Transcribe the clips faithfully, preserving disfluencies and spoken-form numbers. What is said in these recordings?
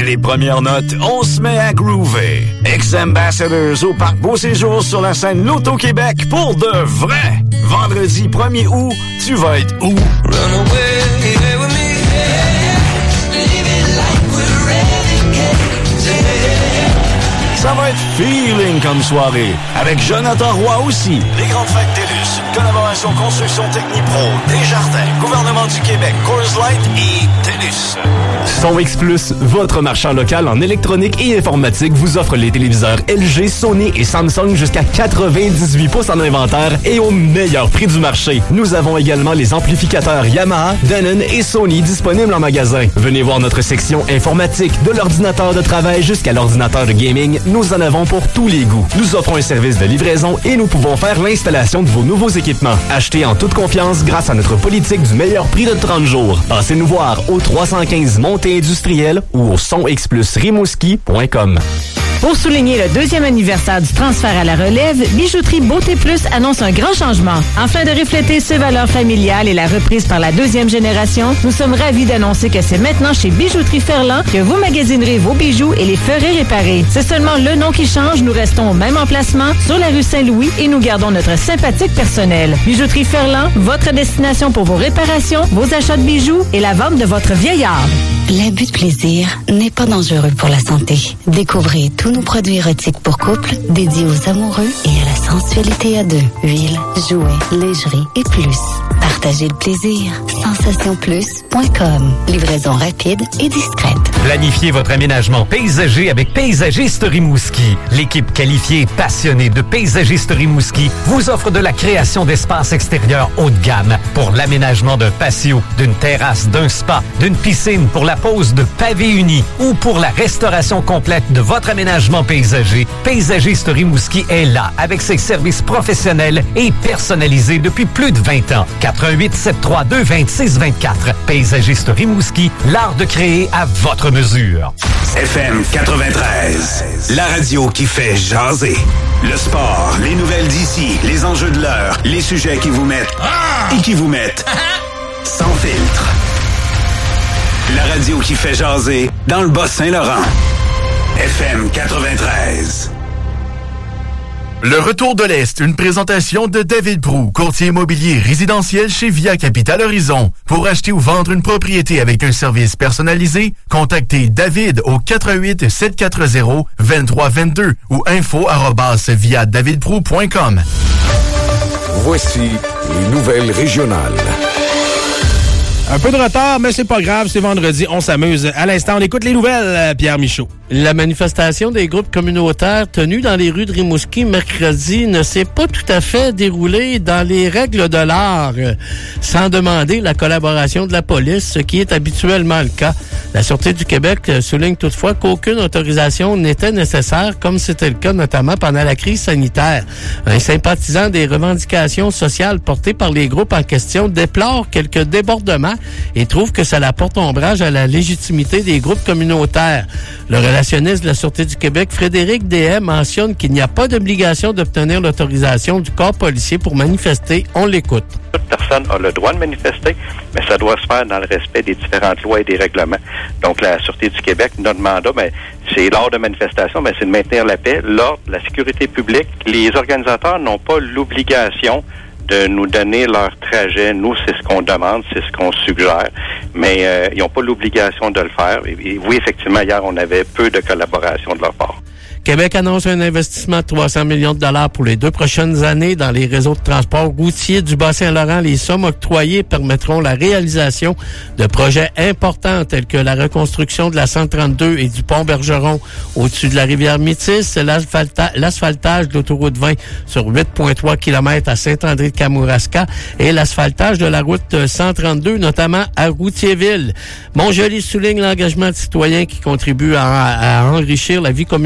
les premières notes, on se met à groover. Ex-Ambassadors au Parc Beau Séjour sur la scène Loto-Québec pour de vrai. Vendredi premier août, tu vas être où? Ça va être feeling comme soirée. Avec Jonathan Roy aussi. Les grandes fêtes TELUS. Une collaboration Construction Technipro, Desjardins, Gouvernement du Québec, Coors Light et TELUS. SonX Plus, votre marchand local en électronique et informatique, vous offre les téléviseurs L G, Sony et Samsung jusqu'à quatre-vingt-dix-huit pouces en inventaire et au meilleur prix du marché. Nous avons également les amplificateurs Yamaha, Denon et Sony disponibles en magasin. Venez voir notre section informatique, de l'ordinateur de travail jusqu'à l'ordinateur de gaming. Nous en avons pour tous les goûts. Nous offrons un service de livraison et nous pouvons faire l'installation de vos nouveaux équipements. Achetez en toute confiance grâce à notre politique du meilleur prix de trente jours. Passez nous voir au trois cent quinze Montée Industrielle ou au son x plus rimouski point com. Pour souligner le deuxième anniversaire du transfert à la relève, Bijouterie Beauté Plus annonce un grand changement. Afin de refléter ses valeurs familiales et la reprise par la deuxième génération, nous sommes ravis d'annoncer que c'est maintenant chez Bijouterie Ferland que vous magasinerez vos bijoux et les ferez réparer. C'est seulement le nom qui change, nous restons au même emplacement sur la rue Saint-Louis et nous gardons notre sympathique personnel. Bijouterie Ferland, votre destination pour vos réparations, vos achats de bijoux et la vente de votre vieil art. L'abus de plaisir n'est pas dangereux pour la santé. Découvrez tous nos produits érotiques pour couple, dédiés aux amoureux et à la sensualité à deux. Huile, jouets, lingerie et plus. Partagez le plaisir. sensation plus point com. Livraison rapide et discrète. Planifiez votre aménagement paysager avec Paysagiste Rimouski. L'équipe qualifiée et passionnée de Paysagiste Rimouski vous offre de la création d'espaces extérieurs haut de gamme pour l'aménagement d'un patio, d'une terrasse, d'un spa, d'une piscine pour la pose de pavés unis ou pour la restauration complète de votre aménagement paysager. Paysagiste Rimouski est là avec ses services professionnels et personnalisés depuis plus de vingt ans. quatre un huit sept trois deux deux six deux quatre. Paysagiste Rimouski, l'art de créer à votre mesure. F M quatre-vingt-treize, la radio qui fait jaser. Le sport, les nouvelles d'ici, les enjeux de l'heure, les sujets qui vous mettent ah! et qui vous mettent sans filtre. La radio qui fait jaser dans le Bas-Saint-Laurent. F M quatre-vingt-treize. Le Retour de l'Est, une présentation de David Prou, courtier immobilier résidentiel chez Via Capital Horizon. Pour acheter ou vendre une propriété avec un service personnalisé, contactez David au quatre un huit sept quatre zéro deux trois deux deux ou info arobase via david prou point com. Voici les nouvelles régionales. Un peu de retard, mais c'est pas grave, c'est vendredi, on s'amuse. À l'instant, on écoute les nouvelles, Pierre Michaud. La manifestation des groupes communautaires tenue dans les rues de Rimouski mercredi ne s'est pas tout à fait déroulée dans les règles de l'art, sans demander la collaboration de la police, ce qui est habituellement le cas. La Sûreté du Québec souligne toutefois qu'aucune autorisation n'était nécessaire, comme c'était le cas notamment pendant la crise sanitaire. Un sympathisant des revendications sociales portées par les groupes en question déplore quelques débordements et trouve que ça apporte ombrage à la légitimité des groupes communautaires. Le relationniste de la Sûreté du Québec, Frédéric Deshaies, mentionne qu'il n'y a pas d'obligation d'obtenir l'autorisation du corps policier pour manifester. On l'écoute. Toute personne a le droit de manifester, mais ça doit se faire dans le respect des différentes lois et des règlements. Donc, la Sûreté du Québec, notre mandat, ben, c'est lors de manifestations, ben, c'est de maintenir la paix, l'ordre, la sécurité publique. Les organisateurs n'ont pas l'obligation de nous donner leur trajet. Nous, c'est ce qu'on demande, c'est ce qu'on suggère, mais euh, ils n'ont pas l'obligation de le faire. Et, et oui, effectivement, hier, on avait peu de collaboration de leur part. Québec annonce un investissement de trois cents millions de dollars pour les deux prochaines années dans les réseaux de transport routier du Bas-Saint-Laurent. Les sommes octroyées permettront la réalisation de projets importants tels que la reconstruction de la cent trente-deux et du pont Bergeron au-dessus de la rivière Métis, l'asphalta- l'asphaltage de l'autoroute vingt sur huit virgule trois kilomètres à Saint-André-de-Kamouraska et l'asphaltage de la route cent trente-deux, notamment à Routierville. Montjoly souligne l'engagement de citoyens qui contribuent à, à enrichir la vie communautaire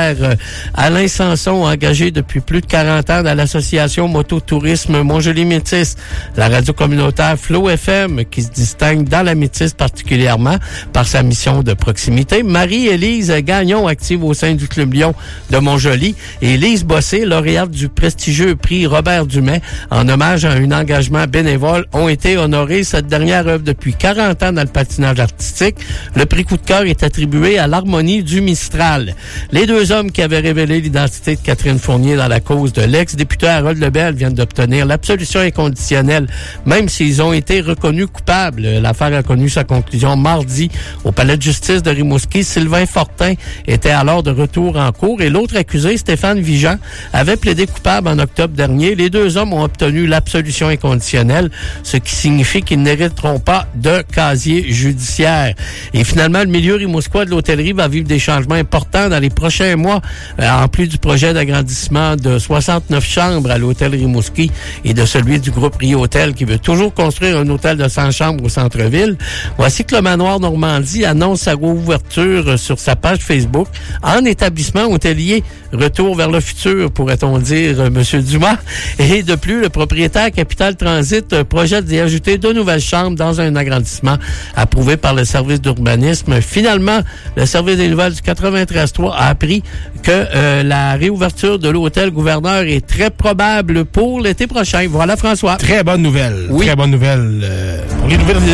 hier. Euh, Alain Sanson, engagé depuis plus de quarante ans dans l'association Mototourisme Montjoly-Métis, la radio communautaire Flow F M, qui se distingue dans la Métis particulièrement par sa mission de proximité. Marie-Élise Gagnon, active au sein du Club Lion de Montjoly, et Lise Bossé, lauréate du prestigieux prix Robert Dumais, en hommage à un engagement bénévole, ont été honorés. Cette dernière œuvre depuis quarante ans dans le patinage artistique. Le prix coup de cœur est attribué à l'Harmonie du Mistral. Les deux hommes qui avaient révélé l'identité de Catherine Fournier dans la cause de l'ex-député Harold Lebel viennent d'obtenir l'absolution inconditionnelle, même s'ils ont été reconnus coupables. L'affaire a connu sa conclusion mardi au palais de justice de Rimouski. Sylvain Fortin était alors de retour en cour et l'autre accusé, Stéphane Vigeant, avait plaidé coupable en octobre dernier. Les deux hommes ont obtenu l'absolution inconditionnelle, ce qui signifie qu'ils n'hériteront pas de casier judiciaire. Et finalement, le milieu rimouskois de l'hôtellerie va vivre des changements importants dans les prochains mois, euh, en plus du projet d'agrandissement de soixante-neuf chambres à l'hôtel Rimouski et de celui du groupe Rio Hôtel qui veut toujours construire un hôtel de cent chambres au centre-ville. Voici que le Manoir Normandie annonce sa réouverture sur sa page Facebook en établissement hôtelier. Retour vers le futur, pourrait-on dire, euh, M. Dumas. Et de plus, le propriétaire Capital Transit euh, projette d'y ajouter deux nouvelles chambres dans un agrandissement approuvé par le service d'urbanisme. Finalement, le service des nouvelles du quatre-vingt-treize trois a appris que euh, la réouverture de l'hôtel Gouverneur est très probable pour l'été prochain. Voilà, François. Très bonne nouvelle. Oui. Très bonne nouvelle. Euh, pour les nouvelles...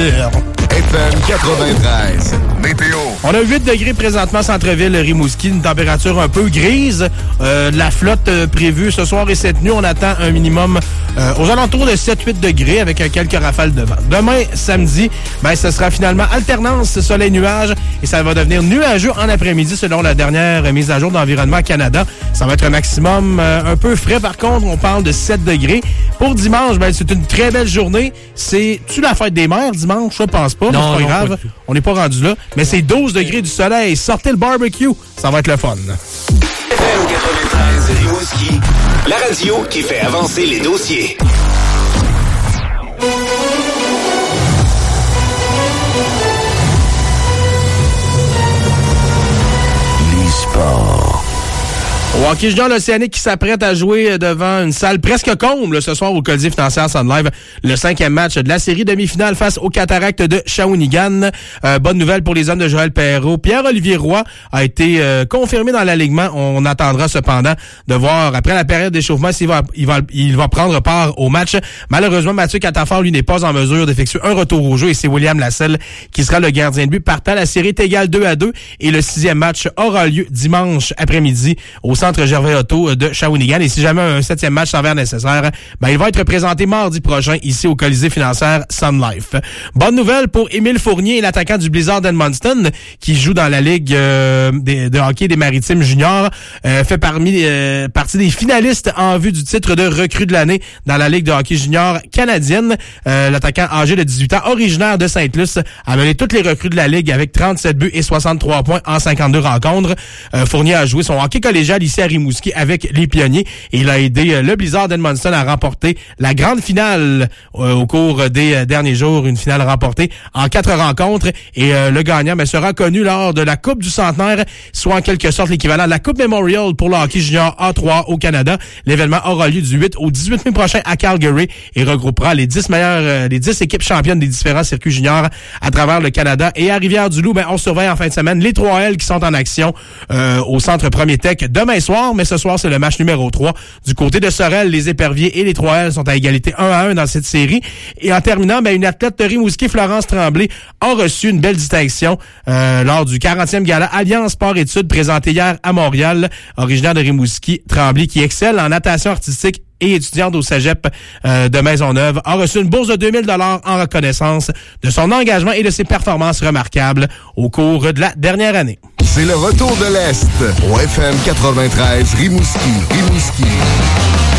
F M quatre-vingt-treize. Météo. On a huit degrés présentement, centre-ville, Rimouski, une température un peu grise. Euh, de la flotte euh, prévue ce soir et cette nuit. On attend un minimum euh, aux alentours de sept à huit degrés avec euh, quelques rafales de vent. Demain, samedi, ben, ce sera finalement alternance soleil-nuage et ça va devenir nuageux en après-midi selon la dernière mise à jour d'Environnement Canada. Ça va être un maximum euh, un peu frais. Par contre, on parle de sept degrés. Pour dimanche, ben, c'est une très belle journée. C'est-tu la fête des mères dimanche? Je pense pas. Non, c'est pas non, grave. pas On n'est pas rendu là. Mais c'est douze degrés du soleil. Sortez le barbecue. Ça va être le fun. F M quatre-vingt-treize Rimouski, la radio qui fait avancer les dossiers. Les sports. Au hockey junior l'Océanique qui s'apprête à jouer devant une salle presque comble ce soir au Colisée Financière Sun Live. Le cinquième match de la série demi-finale face aux Cataractes de Shawinigan. Euh, bonne nouvelle pour les hommes de Joël Perreault. Pierre-Olivier Roy a été euh, confirmé dans l'alignement. On attendra cependant de voir après la période d'échauffement s'il va, il va, il va prendre part au match. Malheureusement, Mathieu Catafort, lui, n'est pas en mesure d'effectuer un retour au jeu et c'est William Lasselle qui sera le gardien de but. Partant, la série est égale deux à deux et le sixième match aura lieu dimanche après-midi au centre Gervais-Auto de Shawinigan. Et si jamais un septième match s'avère nécessaire, ben, il va être présenté mardi prochain ici au Colisée Financière Sun Life. Bonne nouvelle pour Émile Fournier, l'attaquant du Blizzard d'Edmundston, qui joue dans la Ligue euh, des, de hockey des Maritimes juniors, euh, fait parmi euh, partie des finalistes en vue du titre de recrue de l'année dans la Ligue de hockey junior canadienne. Euh, l'attaquant âgé de dix-huit ans, originaire de Sainte-Luce, a mené toutes les recrues de la Ligue avec trente-sept buts et soixante-trois points en cinquante-deux rencontres. Euh, Fournier a joué son hockey collégial ici à Rimouski avec les Pionniers et il a aidé euh, le Blizzard d'Edmundston à remporter la grande finale euh, au cours des euh, derniers jours, une finale remportée en quatre rencontres et euh, le gagnant ben, sera connu lors de la Coupe du Centenaire, soit en quelque sorte l'équivalent de la Coupe Memorial pour le hockey junior A trois au Canada. L'événement aura lieu du huit au dix-huit mai prochain à Calgary et regroupera les dix meilleures, euh, les dix équipes championnes des différents circuits juniors à travers le Canada. Et à Rivière-du-Loup, ben, on surveille en fin de semaine les trois L qui sont en action euh, au Centre Premier Tech demain soir, mais ce soir, c'est le match numéro trois. Du côté de Sorel, les Éperviers et les trois L sont à égalité un à un dans cette série. Et en terminant, ben, une athlète de Rimouski, Florence Tremblay, a reçu une belle distinction euh, lors du quarantième gala Alliance Sport-Études présenté hier à Montréal. Originaire de Rimouski, Tremblay, qui excelle en natation artistique et étudiante au cégep euh, de Maisonneuve, a reçu une bourse de deux mille dollars en reconnaissance de son engagement et de ses performances remarquables au cours de la dernière année. C'est le retour de l'Est au F M quatre-vingt-treize Rimouski. Rimouski.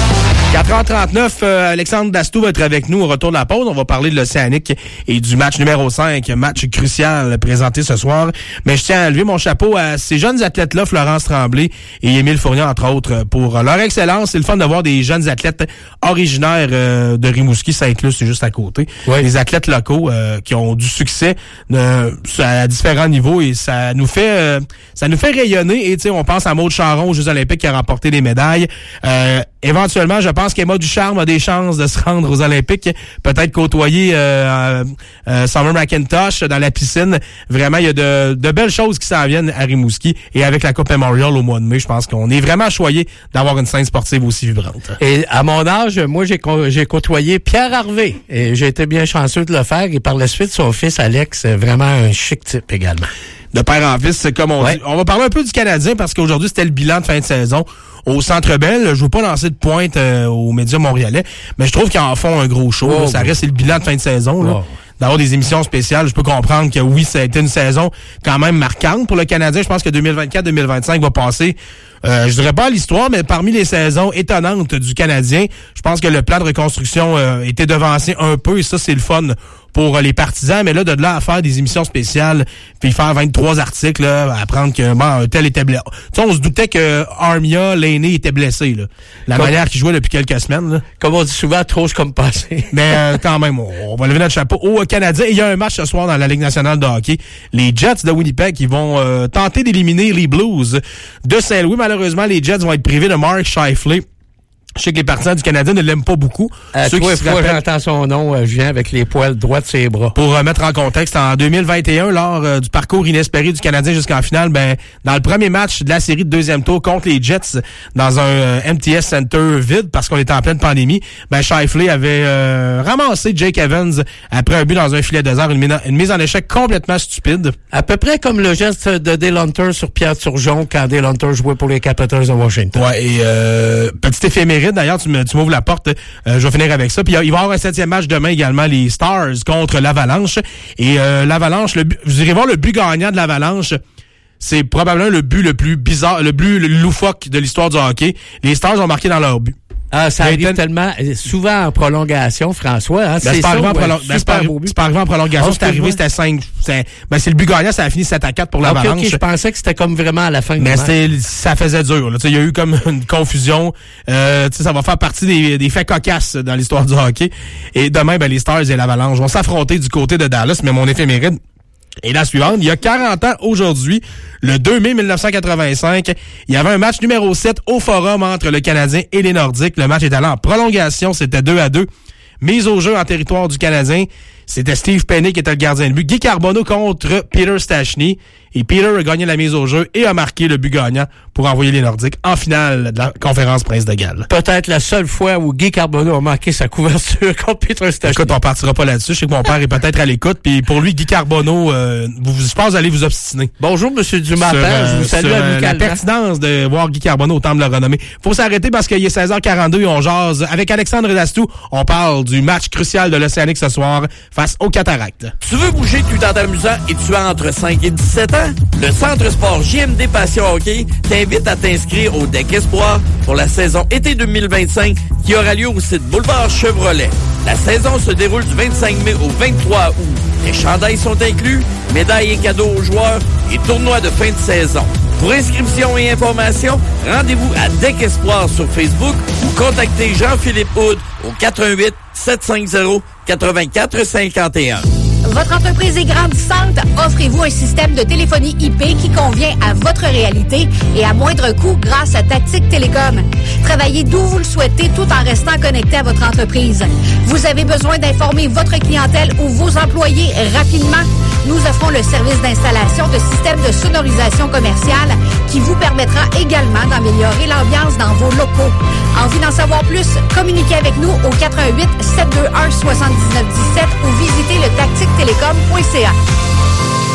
quatre heures trente-neuf, euh, Alexandre Dastou va être avec nous au retour de la pause. On va parler de l'Océanique et du match numéro cinq, match crucial présenté ce soir. Mais je tiens à lever mon chapeau à ces jeunes athlètes-là, Florence Tremblay et Émile Fournier, entre autres, pour leur excellence. C'est le fun de voir des jeunes athlètes originaires euh, de Rimouski. Saint-Clus, c'est juste à côté. Oui. Des athlètes locaux euh, qui ont du succès euh, à différents niveaux et ça nous fait euh, ça nous fait rayonner. Et tu sais, on pense à Maud Charon aux Jeux olympiques qui a remporté des médailles. Euh, éventuellement, je pense qu'Emma Ducharme a des chances de se rendre aux Olympiques, peut-être côtoyer euh, euh, Summer McIntosh dans la piscine. Vraiment, il y a de, de belles choses qui s'en viennent à Rimouski. Et avec la Coupe Memorial au mois de mai, je pense qu'on est vraiment choyé d'avoir une scène sportive aussi vibrante. Et à mon âge, moi, j'ai, j'ai côtoyé Pierre Harvey. Et j'ai été bien chanceux de le faire. Et par la suite, son fils Alex, vraiment un chic type également. De père en fils, comme on ouais. dit. On va parler un peu du Canadien parce qu'aujourd'hui, c'était le bilan de fin de saison au Centre Bell. Je veux pas lancer de pointe euh, aux médias montréalais, mais je trouve qu'ils en font un gros show. Oh, ça reste le bilan de fin de saison. Là. Oh. D'avoir des émissions spéciales, je peux comprendre que oui, ça a été une saison quand même marquante pour le Canadien. Je pense que deux mille vingt-quatre deux mille vingt-cinq va passer, euh, je dirais pas à l'histoire, mais parmi les saisons étonnantes du Canadien. Je pense que le plan de reconstruction euh, était devancé un peu et ça, c'est le fun pour les partisans, mais là, de là à faire des émissions spéciales, puis faire vingt-trois articles, là, à apprendre que bon, un tel était blessé. Tu sais, on se doutait que Armia, l'aîné, était blessé, là. La comme, manière qu'il jouait depuis quelques semaines, là. Comme on dit souvent, trop c'est comme passé. Mais euh, quand même, on, on va lever notre chapeau au Canadien. Il y a un match ce soir dans la Ligue nationale de hockey. Les Jets de Winnipeg qui vont euh, tenter d'éliminer les Blues de Saint-Louis. Malheureusement, les Jets vont être privés de Mark Scheifele. Je sais que les partisans du Canadien ne l'aiment pas beaucoup. Euh, Ceux toi, qui fois rappellent... j'entends son nom, euh, je viens avec les poils droits de ses bras. Pour euh, mettre en contexte, en deux mille vingt et un, lors euh, du parcours inespéré du Canadien jusqu'en finale, ben dans le premier match de la série de deuxième tour contre les Jets, dans un euh, M T S Center vide, parce qu'on était en pleine pandémie, ben Scheifele avait euh, ramassé Jake Evans après un but dans un filet désert, une, mina... une mise en échec complètement stupide. À peu près comme le geste de Dale Hunter sur Pierre Turgeon quand Dale Hunter jouait pour les Capitals de Washington. Ouais, et euh, petit éphéméride, d'ailleurs, tu, me, tu m'ouvres la porte, euh, je vais finir avec ça. Puis il va y avoir un septième match demain également, les Stars contre l'Avalanche. Et euh, l'Avalanche, le, vous irez voir le but gagnant de l'Avalanche. C'est probablement le but le plus bizarre, le plus loufoque de l'histoire du hockey. Les Stars ont marqué dans leur but. Ah, ça arrive été... tellement, souvent en prolongation, François. Hein? Ben, c'est, c'est, ça, pas ouais, prolong... ben, c'est, pas... c'est pas arrivé en prolongation. Oh, c'est arrivé, c'était cinq. C'est... Ben, c'est le but gagnant, ça a fini sept à quatre pour l'Avalanche. Okay, okay, je pensais que c'était comme vraiment à la fin. Mais c'était... ça faisait dur. Il y a eu comme une confusion. Euh, ça va faire partie des, des faits cocasses dans l'histoire du hockey. Et demain, ben, les Stars et l'Avalanche vont s'affronter du côté de Dallas, mais mon éphéméride et la suivante, il y a quarante ans aujourd'hui, le deux mai mille neuf cent quatre-vingt-cinq, il y avait un match numéro sept au Forum entre le Canadien et les Nordiques. Le match est allé en prolongation, c'était deux à deux. Mise au jeu en territoire du Canadien, c'était Steve Penney qui était le gardien de but. Guy Carbonneau contre Peter Stachny. Et Peter a gagné la mise au jeu et a marqué le but gagnant pour envoyer les Nordiques en finale de la conférence Prince de Galles. Peut-être la seule fois où Guy Carbonneau a marqué sa couverture contre Peter Stachny. Écoute, on partira pas là-dessus. Je sais que mon père est peut-être à l'écoute. Puis pour lui, Guy Carbonneau, euh, vous, je pense que vous allez vous obstiner. Bonjour, Monsieur Dumas. Euh, je vous salue amicalement. La pertinence de voir Guy Carbonneau au temps de le renommer. Faut s'arrêter parce qu'il est seize heures quarante-deux et on jase. Avec Alexandre Dastou, on parle du match crucial de l'Océanique ce soir face aux Cataractes. Tu veux bouger tout en t'amusant et tu as entre cinq et dix-sept ans? Le Centre Sport J M D Passion Hockey t'invite à t'inscrire au Deck Espoir pour la saison été deux mille vingt-cinq qui aura lieu au site Boulevard Chevrolet. La saison se déroule du vingt-cinq mai au vingt-trois août. Les chandails sont inclus, médailles et cadeaux aux joueurs et tournois de fin de saison. Pour inscription et information, rendez-vous à Deck Espoir sur Facebook ou contactez Jean-Philippe Houd au quatre un huit, sept cinq zéro, huit quatre cinq un. Votre entreprise est grandissante? Offrez-vous un système de téléphonie I P qui convient à votre réalité et à moindre coût grâce à Tactique Télécom. Travaillez d'où vous le souhaitez tout en restant connecté à votre entreprise. Vous avez besoin d'informer votre clientèle ou vos employés rapidement? Nous offrons le service d'installation de systèmes de sonorisation commerciale qui vous permettra également d'améliorer l'ambiance dans vos locaux. Envie d'en savoir plus? Communiquez avec nous au quatre un huit, sept deux un, sept neuf un sept ou visitez le tactique télécom point c a.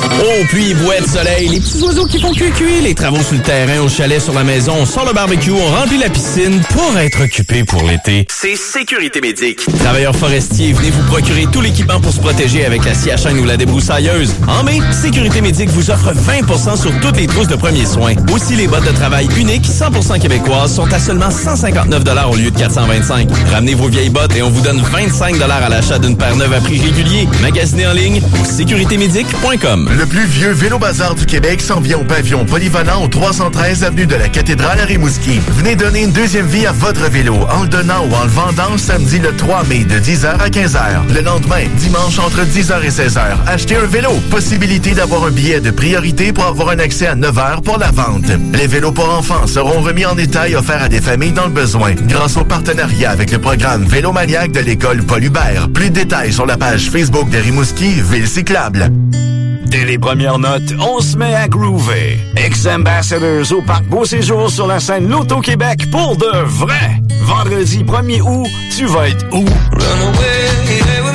Oh, pluie, bouette, soleil, les petits oiseaux qui font cuicui, les travaux sur le terrain, au chalet, sur la maison, on sort le barbecue, on remplit la piscine pour être occupé pour l'été. C'est Sécurité Médic. Travailleurs forestiers, venez vous procurer tout l'équipement pour se protéger avec la scie à chaîne ou la débroussailleuse. En mai, Sécurité Médic vous offre vingt pour cent sur toutes les trousses de premiers soins. Aussi, les bottes de travail uniques cent pour cent québécoises sont à seulement cent cinquante-neuf dollars au lieu de quatre cent vingt-cinq. Ramenez vos vieilles bottes et on vous donne vingt-cinq dollars à l'achat d'une paire neuve à prix régulier. Magasinez en ligne au sécurité médic point com. Le plus vieux vélo bazar du Québec s'en vient au pavillon polyvalent au trois cent treize avenue de la Cathédrale à Rimouski. Venez donner une deuxième vie à votre vélo en le donnant ou en le vendant samedi le trois mai de dix heures à quinze heures. Le lendemain, dimanche entre dix heures et seize heures, achetez un vélo. Possibilité d'avoir un billet de priorité pour avoir un accès à neuf heures pour la vente. Les vélos pour enfants seront remis en détail offerts à des familles dans le besoin grâce au partenariat avec le programme Vélo Maniaque de l'école Paul Hubert. Plus de détails sur la page Facebook de Rimouski, Ville cyclable. Dès les premières notes, on se met à groover. Ex-Ambassadors au Parc Beau Séjour sur la scène Loto-Québec pour de vrai. Vendredi premier août, tu vas être où? Run away,